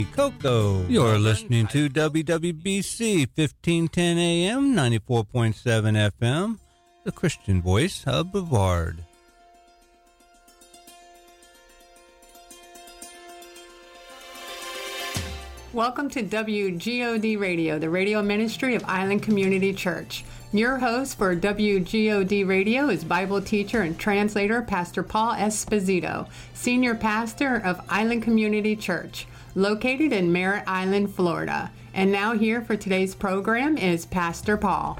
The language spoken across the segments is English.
Coco. You're listening to WWBC 1510 AM, 94.7 FM, the Christian voice of Brevard. Welcome to WGOD Radio, the radio ministry of Island Community Church. Your host for WGOD Radio is Bible teacher and translator Pastor Paul Esposito, senior pastor of Island Community Church, located in Merritt Island, Florida. And now here for today's program is Pastor Paul.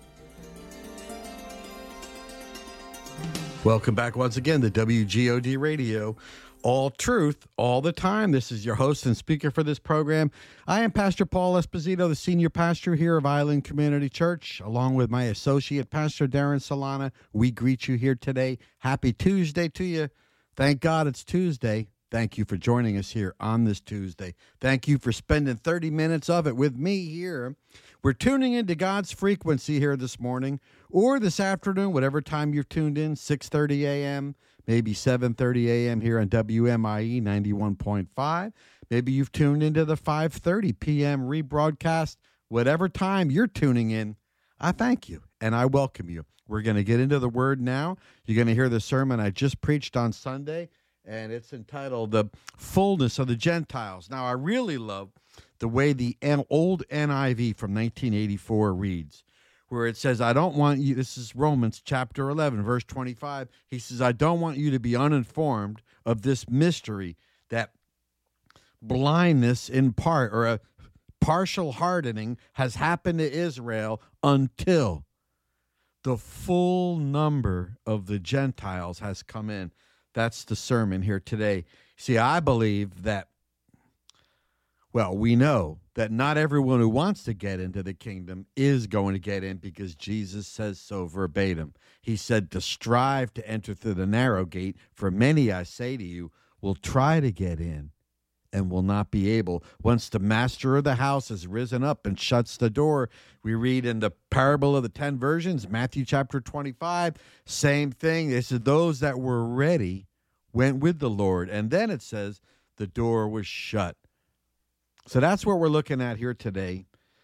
Welcome back once again to WGOD Radio. All truth, all the time. This is your host and speaker for this program. I am Pastor Paul Esposito, the senior pastor here of Island Community Church, along with my associate pastor, Darren Solana. We greet you here today. Happy Tuesday to you. Thank God it's Tuesday. Thank you for joining us here on this Tuesday. Thank you for spending 30 minutes of it with me here. We're tuning into God's frequency here this morning or this afternoon, whatever time you're tuned in, 6:30 a.m., maybe 7:30 a.m. here on WMIE 91.5. Maybe you've tuned into the 5:30 p.m. rebroadcast. Whatever time you're tuning in, I thank you and I welcome you. We're going to get into the Word now. You're going to hear the sermon I just preached on Sunday, and it's entitled The Fullness of the Gentiles. Now, I really love the way the old NIV from 1984 reads, where it says, I don't want you, this is Romans chapter 11, verse 25. He says, I don't want you to be uninformed of this mystery, that blindness in part, or a partial hardening has happened to Israel until the full number of the Gentiles has come in. That's the sermon here today. See, I believe that, well, we know that not everyone who wants to get into the kingdom is going to get in because Jesus says so verbatim. He said to strive to enter through the narrow gate, for many, I say to you, will try to get in and will not be able. Once the master of the house has risen up and shuts the door, we read in the parable of the 10 virgins, Matthew chapter 25, same thing. It said those that were ready went with the Lord. And then it says the door was shut. So that's what we're looking at here today.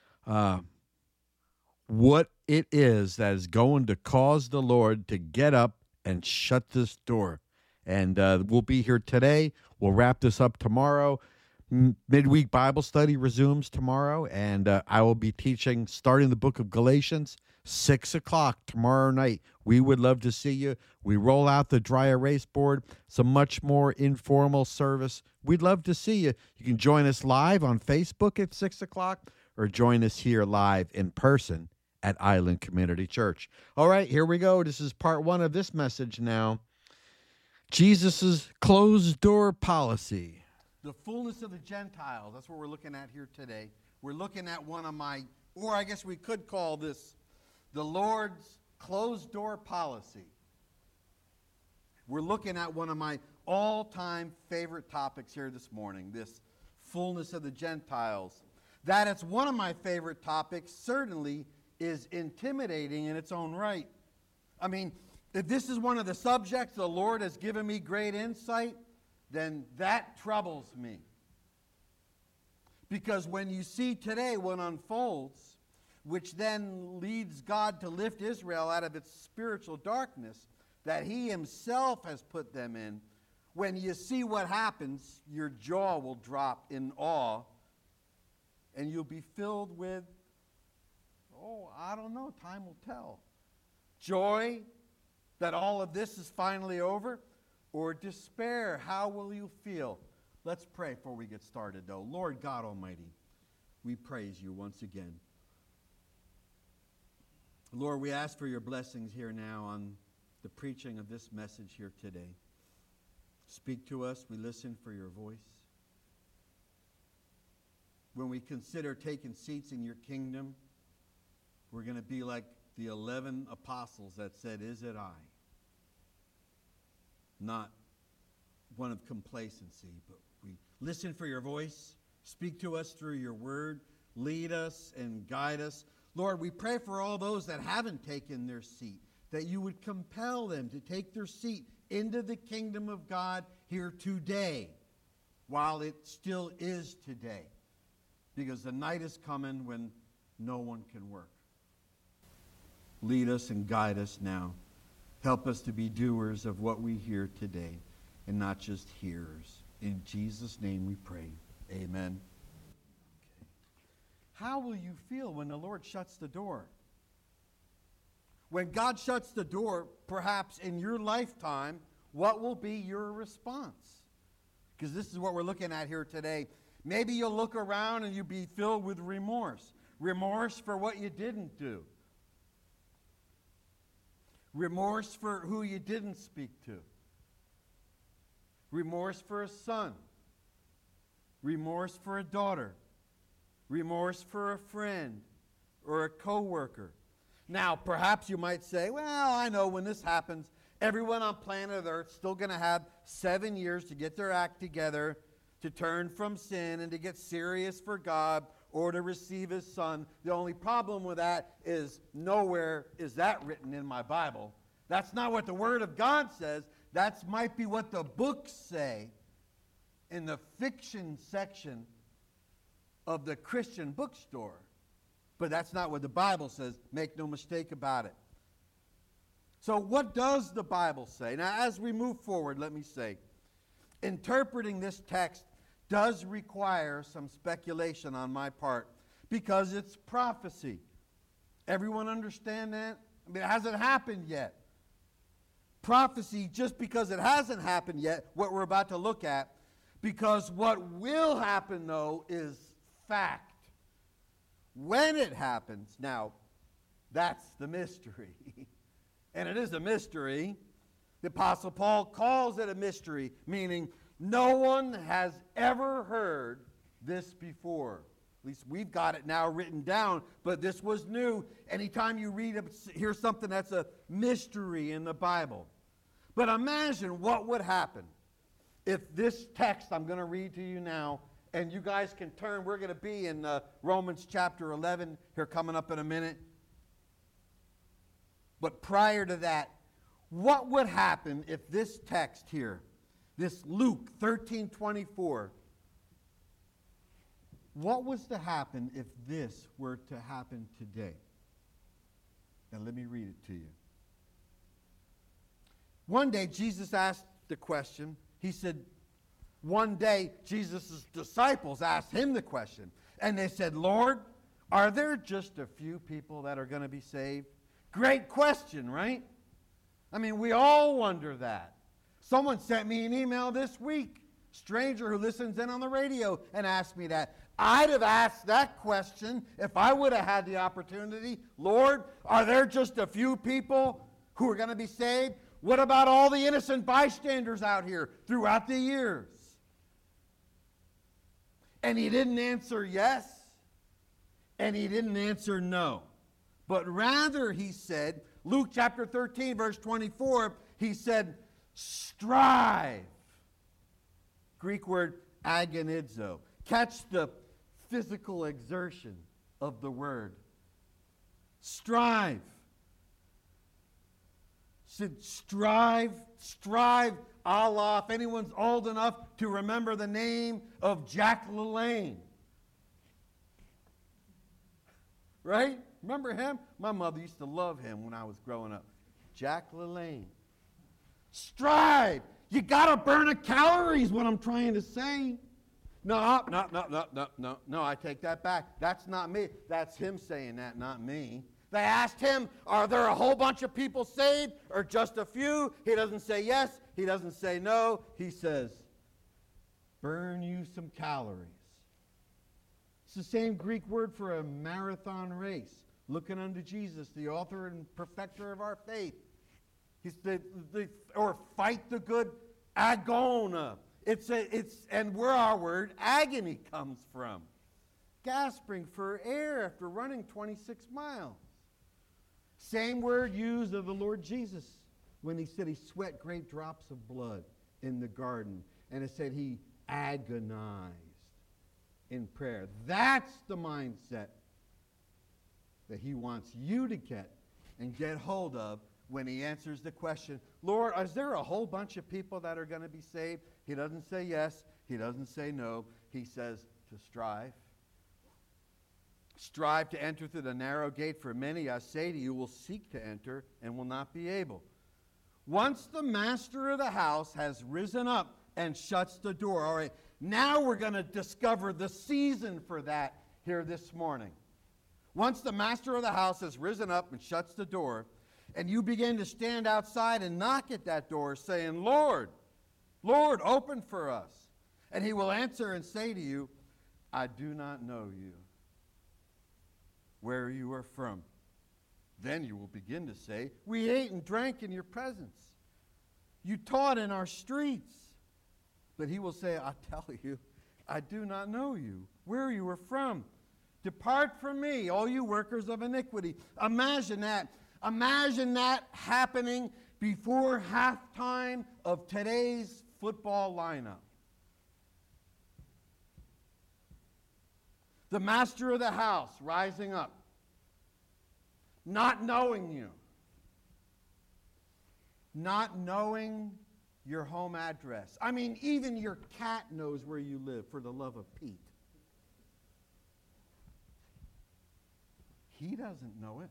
What it is that is going to cause the Lord to get up and shut this door. And we'll be here today. We'll wrap this up tomorrow. Midweek Bible study resumes tomorrow. And I will be teaching, starting the book of Galatians, 6 o'clock tomorrow night. We would love to see you. We roll out the dry erase board. It's a much more informal service. We'd love to see you. You can join us live on Facebook at 6 o'clock or join us here live in person at Island Community Church. All right, here we go. This is part one of this message now. Jesus' closed door policy. The fullness of the Gentiles. That's what we're looking at here today. We're looking at one of my, or I guess we could call this the Lord's closed door policy. We're looking at one of my all-time favorite topics here this morning, this fullness of the Gentiles. That it's one of my favorite topics certainly is intimidating in its own right. I mean, if this is one of the subjects the Lord has given me great insight, then that troubles me. Because when you see today what unfolds, which then leads God to lift Israel out of its spiritual darkness that he himself has put them in, when you see what happens, your jaw will drop in awe, and you'll be filled with, I don't know, time will tell. Joy that all of this is finally over, or despair, how will you feel? Let's pray before we get started, though. Lord God Almighty, we praise you once again. Lord, we ask for your blessings here now on the preaching of this message here today. Speak to us. We listen for your voice. When we consider taking seats in your kingdom, we're going to be like the 11 apostles that said, "Is it I?" Not one of complacency, but we listen for your voice. Speak to us through your word. Lead us and guide us. Lord, we pray for all those that haven't taken their seat, that you would compel them to take their seat into the kingdom of God here today. while it still is today, because the night is coming when no one can work. Lead us and guide us now. Help us to be doers of what we hear today and not just hearers. In Jesus' name we pray. Amen. Okay. How will you feel when the Lord shuts the door? When God shuts the door, perhaps in your lifetime, what will be your response? Because this is what we're looking at here today. Maybe you'll look around and you'll be filled with remorse. Remorse for what you didn't do. Remorse for who you didn't speak to. Remorse for a son. Remorse for a daughter. Remorse for a friend or a coworker. Now, perhaps you might say, well, I know when this happens, everyone on planet Earth is still going to have 7 years to get their act together, to turn from sin and to get serious for God or to receive his son. The only problem with that is nowhere is that written in my Bible. That's not what the Word of God says. That might be what the books say in the fiction section of the Christian bookstore. But that's not what the Bible says. Make no mistake about it. So what does the Bible say? Now, as we move forward, let me say, interpreting this text does require some speculation on my part because it's prophecy. Everyone understand that? I mean, it hasn't happened yet. Prophecy, just because it hasn't happened yet, what we're about to look at, because what will happen, though, is fact. When it happens, now, that's the mystery. And it is a mystery. The Apostle Paul calls it a mystery, meaning no one has ever heard this before. At least we've got it now written down, but this was new. Anytime you hear something that's a mystery in the Bible. But imagine what would happen if this text I'm going to read to you now, and you guys can turn, we're going to be in Romans chapter 11 here coming up in a minute. But prior to that, what would happen if this text here, this Luke 13:24, what was to happen if this were to happen today? Now let me read it to you. One day Jesus asked the question. He said, one day Jesus' disciples asked him the question. And they said, Lord, are there just a few people that are going to be saved? Great question, right? I mean, we all wonder that. Someone sent me an email this week, stranger who listens in on the radio, and asked me that. I'd have asked that question if I would have had the opportunity. Lord, are there just a few people who are going to be saved? What about all the innocent bystanders out here throughout the years? And he didn't answer yes, and he didn't answer no. But rather, he said, Luke chapter 13, verse 24, he said, strive. Greek word agonizo. Catch the physical exertion of the word. Strive. Said strive, a la, if anyone's old enough to remember the name of Jack LaLanne. Right? Remember him? My mother used to love him when I was growing up. Jack LaLanne. Strive. You got to burn a calorie is what I'm trying to say. No, I take that back. That's not me. That's him saying that, not me. They asked him, are there a whole bunch of people saved or just a few? He doesn't say yes. He doesn't say no. He says, burn you some calories. It's the same Greek word for a marathon race. Looking unto Jesus, the author and perfecter of our faith. He's or fight the good agona. And where our word agony comes from. Gasping for air after running 26 miles. Same word used of the Lord Jesus when he said he sweat great drops of blood in the garden. And it said he agonized in prayer. That's the mindset that he wants you to get and get hold of when he answers the question, Lord, is there a whole bunch of people that are going to be saved? He doesn't say yes. He doesn't say no. He says to strive. Strive to enter through the narrow gate, for many, I say to you, will seek to enter and will not be able. Once the master of the house has risen up and shuts the door. All right, now we're going to discover the season for that here this morning. Once the master of the house has risen up and shuts the door, and you begin to stand outside and knock at that door saying, Lord, Lord, open for us. And he will answer and say to you, I do not know you, where you are from. Then you will begin to say, we ate and drank in your presence. You taught in our streets. But he will say, I tell you, I do not know you, where you are from. Depart from me, all you workers of iniquity. Imagine that. Imagine that happening before halftime of today's football lineup. The master of the house rising up, not knowing you, not knowing your home address. I mean, even your cat knows where you live, for the love of Pete. He doesn't know it.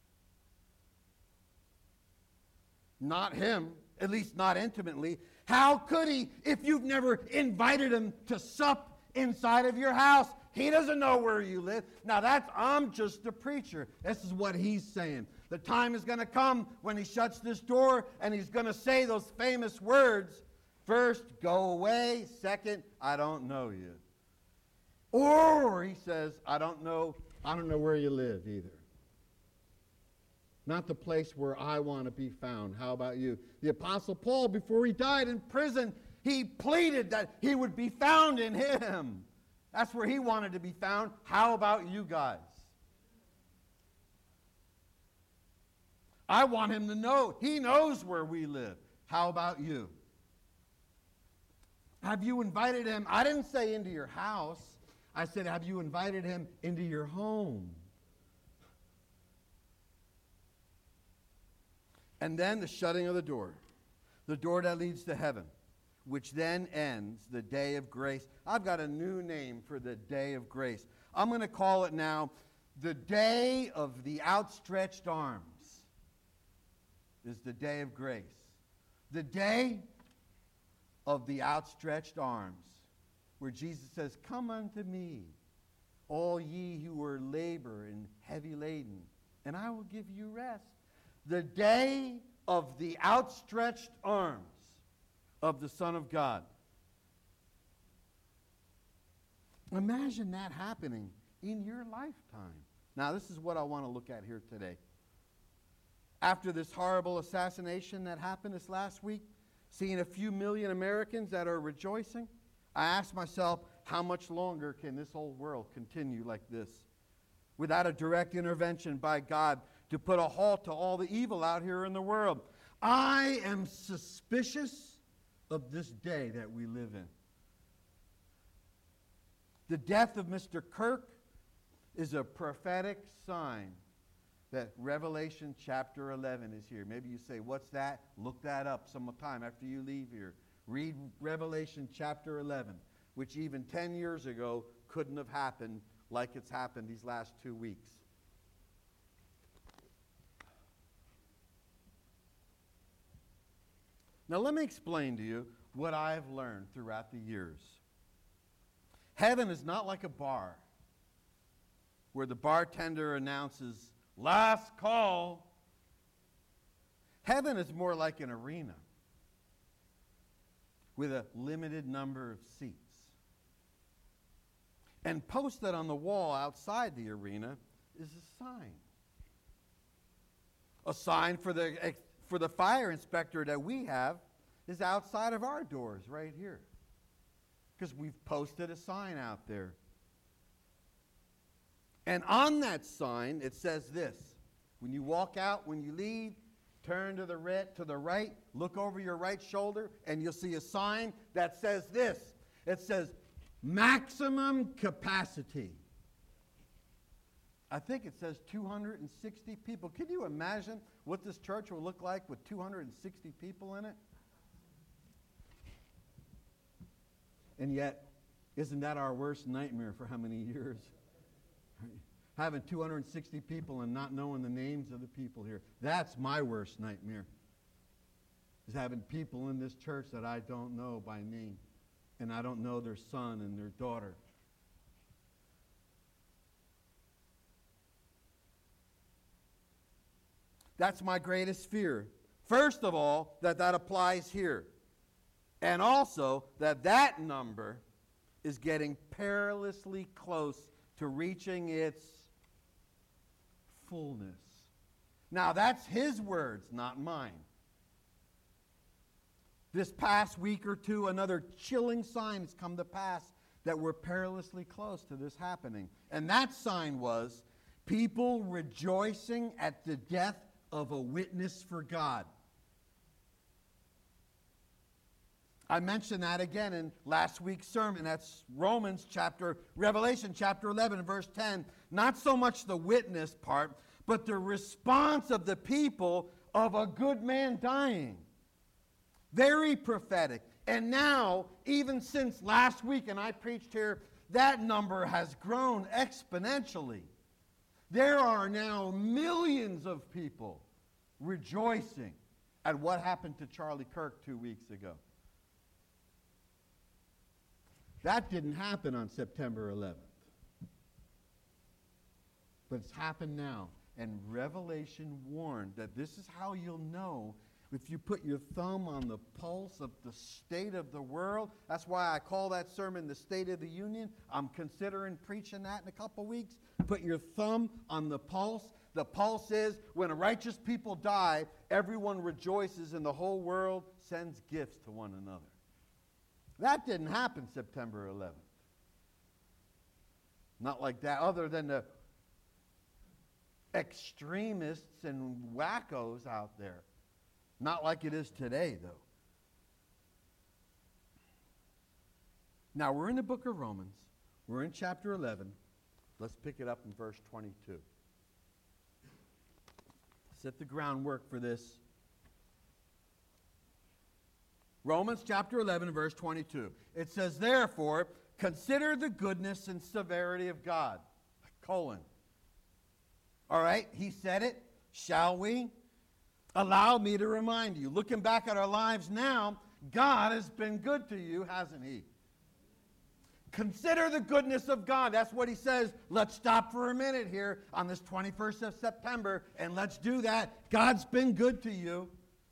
Not him, at least not intimately. How could he if you've never invited him to sup inside of your house? He doesn't know where you live. Now I'm just a preacher. This is what he's saying. The time is going to come when he shuts this door and he's going to say those famous words. First, go away. Second, I don't know you. Or he says, I don't know where you live either. Not the place where I want to be found. How about you? The Apostle Paul, before he died in prison, he pleaded that he would be found in him. That's where he wanted to be found. How about you guys? I want him to know. He knows where we live. How about you? Have you invited him? I didn't say into your house. I said, have you invited him into your home? And then the shutting of the door that leads to heaven, which then ends the day of grace. I've got a new name for the day of grace. I'm going to call it now the day of the outstretched arms. Is the day of grace. The day of the outstretched arms, where Jesus says, come unto me, all ye who are labor and heavy laden, and I will give you rest. The day of the outstretched arms of the Son of God. Imagine that happening in your lifetime. Now, this is what I want to look at here today. After this horrible assassination that happened this last week, seeing a few million Americans that are rejoicing, I asked myself, how much longer can this whole world continue like this? Without a direct intervention by God to put a halt to all the evil out here in the world. I am suspicious of this day that we live in. The death of Mr. Kirk is a prophetic sign that Revelation chapter 11 is here. Maybe you say, what's that? Look that up sometime after you leave here. Read Revelation chapter 11, which even 10 years ago couldn't have happened like it's happened these last 2 weeks. Now let me explain to you what I've learned throughout the years. Heaven is not like a bar where the bartender announces, last call. Heaven is more like an arena with a limited number of seats. And posted on the wall outside the arena is a sign. A sign for the fire inspector that we have is outside of our doors right here. Because we've posted a sign out there. And on that sign, it says this. When you walk out, when you leave, turn to the right, look over your right shoulder, and you'll see a sign that says this. It says, maximum capacity. I think it says 260 people. Can you imagine what this church will look like with 260 people in it? And yet, isn't that our worst nightmare for how many years? Having 260 people and not knowing the names of the people here. That's my worst nightmare. Is having people in this church that I don't know by name. And I don't know their son and their daughter. That's my greatest fear. First of all, that applies here. And also that number is getting perilously close to reaching its fullness. Now, that's his words, not mine. This past week or two, another chilling sign has come to pass that we're perilously close to this happening. And that sign was people rejoicing at the death of a witness for God. I mentioned that again in last week's sermon. That's Revelation chapter 11, verse 10. Not so much the witness part, but the response of the people of a good man dying. Very prophetic. And now, even since last week, and I preached here, that number has grown exponentially. There are now millions of people rejoicing at what happened to Charlie Kirk 2 weeks ago. That didn't happen on September 11th. But it's happened now. And Revelation warned that this is how you'll know if you put your thumb on the pulse of the state of the world. That's why I call that sermon the State of the Union. I'm considering preaching that in a couple weeks. Put your thumb on the pulse. The pulse is when a righteous people die, everyone rejoices and the whole world sends gifts to one another. That didn't happen September 11th. Not like that, other than the extremists and wackos out there. Not like it is today, though. Now, we're in the book of Romans. We're in chapter 11. Let's pick it up in verse 22. Set the groundwork for this. Romans chapter 11, verse 22. It says, therefore, consider the goodness and severity of God. Colon. All right, he said it. Shall we? Allow me to remind you. Looking back at our lives now, God has been good to you, hasn't he? Consider the goodness of God. That's what he says. Let's stop for a minute here on this 21st of September, and let's do that. God's been good to you.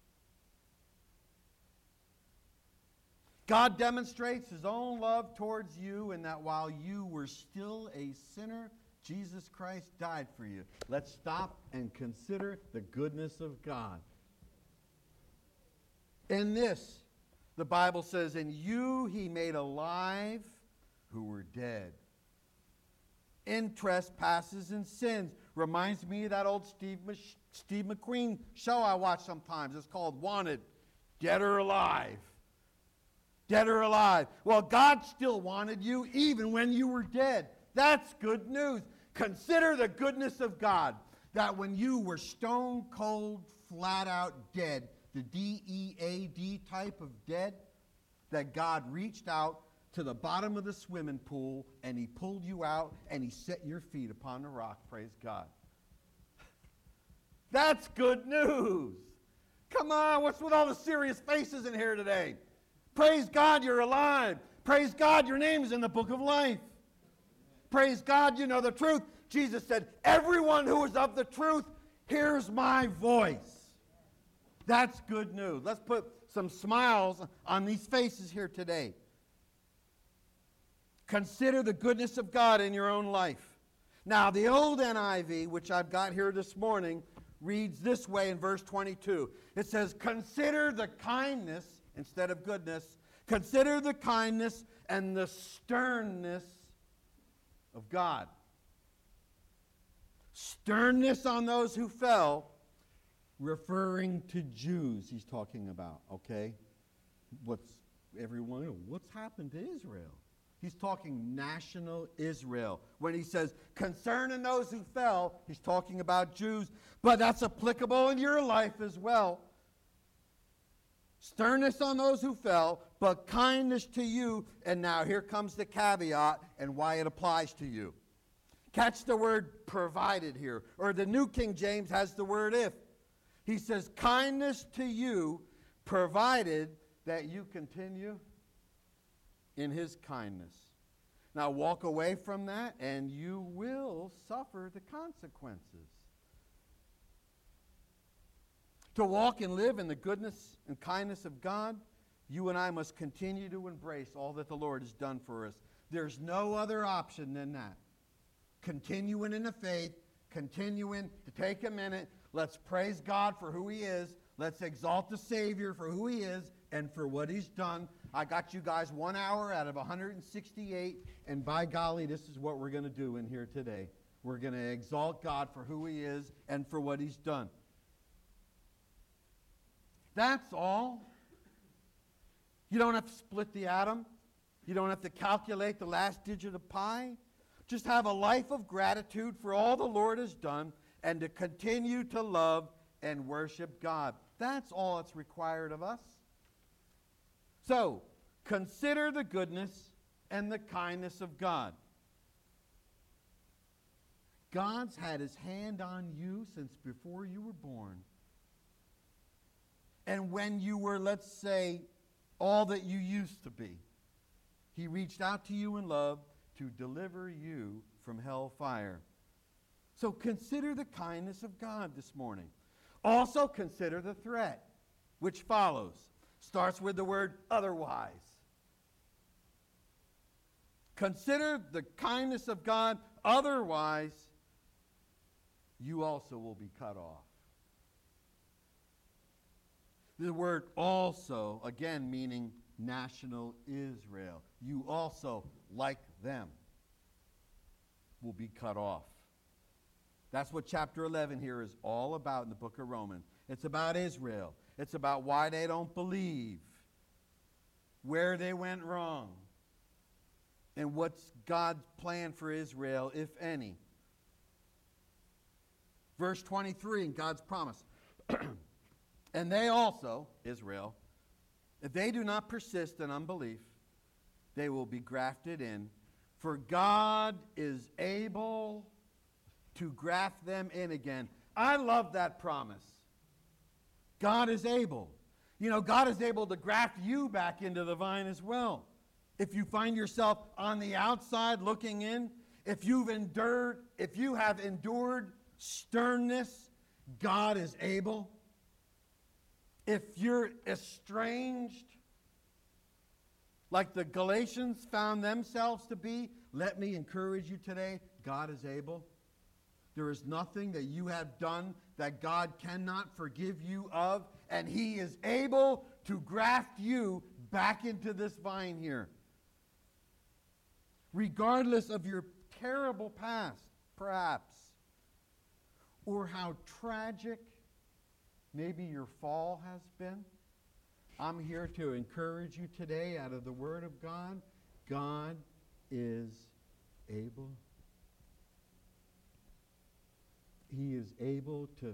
God demonstrates his own love towards you in that while you were still a sinner, Jesus Christ died for you. Let's stop and consider the goodness of God. In this, the Bible says, in you he made alive who were dead. In trespasses and sins. Reminds me of that old Steve McQueen show I watch sometimes. It's called Wanted, Dead or Alive. Dead or alive. Well, God still wanted you even when you were dead. That's good news. Consider the goodness of God, that when you were stone cold, flat out dead, the D-E-A-D type of dead, that God reached out to the bottom of the swimming pool and he pulled you out and he set your feet upon the rock. Praise God. That's good news. Come on, what's with all the serious faces in here today? Praise God you're alive. Praise God your name is in the book of life. Praise God you know the truth. Jesus said, everyone who is of the truth hears my voice. That's good news. Let's put some smiles on these faces here today. Consider the goodness of God in your own life. Now, the old NIV, which I've got here this morning, reads this way in verse 22. It says, consider the kindness, instead of goodness, consider the kindness and the sternness of God. Sternness on those who fell, referring to Jews he's talking about, okay? What's happened to Israel? He's talking national Israel. When he says, concerning those who fell, he's talking about Jews. But that's applicable in your life as well. Sternness on those who fell, but kindness to you. And now here comes the caveat and why it applies to you. Catch the word provided here. Or the New King James has the word if. He says, kindness to you, provided that you continue in his kindness. Now walk away from that and you will suffer the consequences. To walk and live in the goodness and kindness of God, you and I must continue to embrace all that the Lord has done for us. There's no other option than that. Continuing in the faith, continuing to take a minute. Let's praise God for who he is. Let's exalt the Savior for who he is and for what he's done. I got you guys 1 hour out of 168, and by golly, this is what we're going to do in here today. We're going to exalt God for who he is and for what he's done. That's all. You don't have to split the atom. You don't have to calculate the last digit of pi. Just have a life of gratitude for all the Lord has done and to continue to love and worship God. That's all that's required of us. So, consider the goodness and the kindness of God. God's had his hand on you since before you were born. And when you were, let's say, all that you used to be, he reached out to you in love to deliver you from hellfire. So consider the kindness of God this morning. Also consider the threat, which follows. Starts with the word otherwise. Consider the kindness of God, otherwise you also will be cut off. The word also, again, meaning national Israel. You also, like them, will be cut off. That's what chapter 11 here is all about in the book of Romans. It's about Israel. It's about why they don't believe, where they went wrong, and what's God's plan for Israel, if any. Verse 23 in God's promise. And they also, Israel, if they do not persist in unbelief, they will be grafted in. For God is able to graft them in again. I love that promise. God is able. You know, God is able to graft you back into the vine as well. If you find yourself on the outside looking in, if you have endured sternness, God is able. If you're estranged, like the Galatians found themselves to be, let me encourage you today, God is able. There is nothing that you have done that God cannot forgive you of, and he is able to graft you back into this vine here. Regardless of your terrible past, perhaps, or how tragic maybe your fall has been, I'm here to encourage you today out of the Word of God. God is able. He is able to,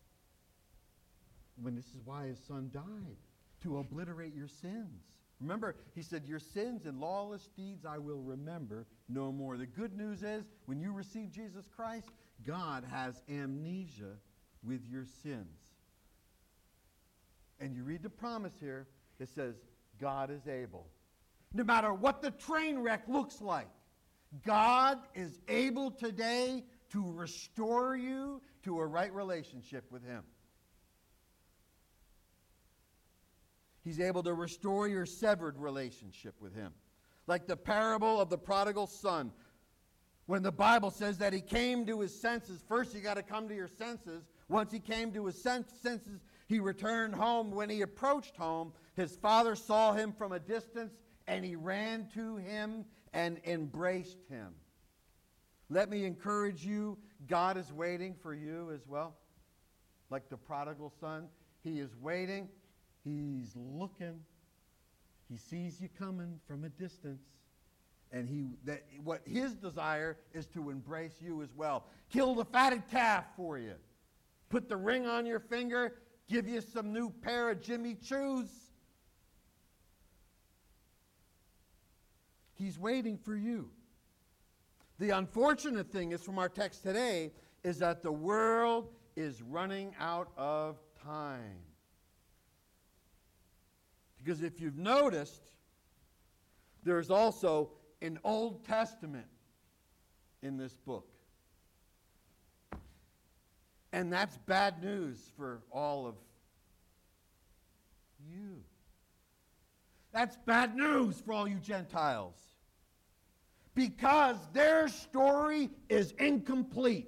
when this is why his son died, to obliterate your sins. Remember, he said, your sins and lawless deeds I will remember no more. The good news is, when you receive Jesus Christ, God has amnesia with your sins. And you read the promise here, it says, God is able. No matter what the train wreck looks like, God is able today to restore you to a right relationship with him. He's able to restore your severed relationship with him. Like the parable of the prodigal son. When the Bible says that he came to his senses, first you got to come to your senses. Once he came to his senses, he returned home. When he approached home, his father saw him from a distance, and he ran to him and embraced him. Let me encourage you, God is waiting for you as well. Like the prodigal son, he is waiting. He's looking. He sees you coming from a distance. And what his desire is to embrace you as well. Kill the fatted calf for you. Put the ring on your finger. Give you some new pair of Jimmy Choos. He's waiting for you. The unfortunate thing is from our text today is that the world is running out of time. Because if you've noticed, there's also an Old Testament in this book. And that's bad news for all of you. That's bad news for all you Gentiles. Because their story is incomplete.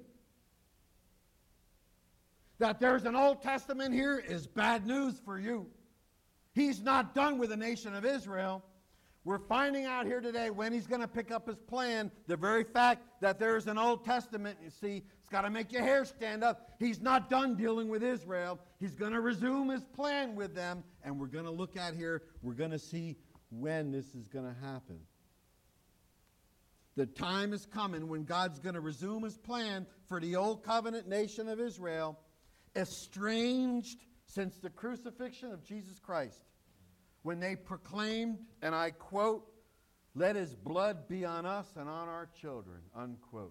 That there's an Old Testament here is bad news for you. He's not done with the nation of Israel. We're finding out here today when he's going to pick up his plan. The very fact that there's an Old Testament, you see, it's got to make your hair stand up. He's not done dealing with Israel. He's going to resume his plan with them. And we're going to look at here, we're going to see when this is going to happen. The time is coming when God's going to resume his plan for the old covenant nation of Israel, estranged since the crucifixion of Jesus Christ, when they proclaimed, and I quote, "Let his blood be on us and on our children," unquote.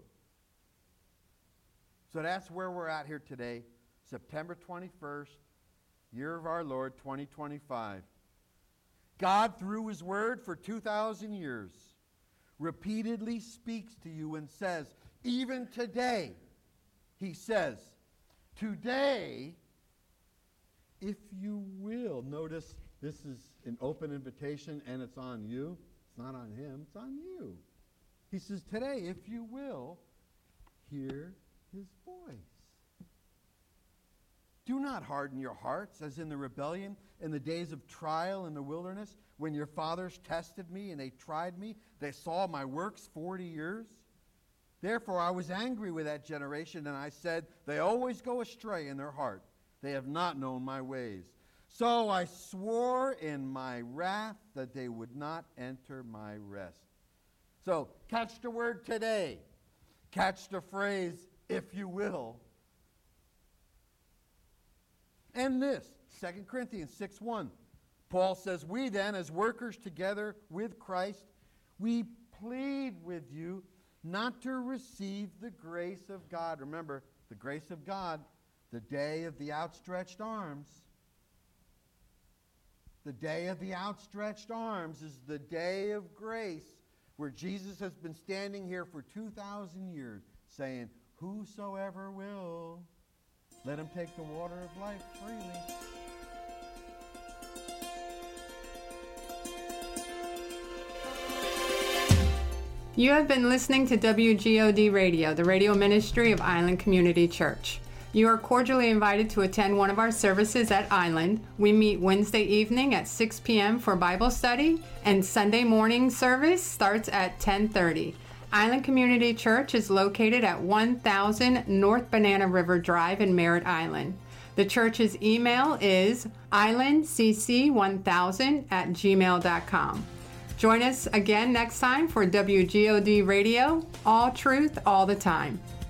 So that's where we're at here today, September 21st, year of our Lord, 2025. God, through his word for 2,000 years, repeatedly speaks to you and says, even today, he says, today, if you will. Notice this is an open invitation and it's on you. It's not on him, it's on you. He says, today, if you will, hear his voice. Do not harden your hearts as in the rebellion in the days of trial in the wilderness, when your fathers tested me and they tried me. They saw my works 40 years. Therefore I was angry with that generation, and I said, they always go astray in their heart. They have not known my ways. So I swore in my wrath that they would not enter my rest. So catch the word today. Catch the phrase, if you will. And this, 2 Corinthians 6:1. Paul says, we then, as workers together with Christ, we plead with you not to receive the grace of God. Remember, the grace of God, the day of the outstretched arms. The day of the outstretched arms is the day of grace, where Jesus has been standing here for 2,000 years saying, whosoever will, let him take the water of life freely. You have been listening to WGOD Radio, the radio ministry of Island Community Church. You are cordially invited to attend one of our services at Island. We meet Wednesday evening at 6 p.m. for Bible study, and Sunday morning service starts at 10:30. Island Community Church is located at 1000 North Banana River Drive in Merritt Island. The church's email is islandcc1000@gmail.com. Join us again next time for WGOD Radio, all truth, all the time.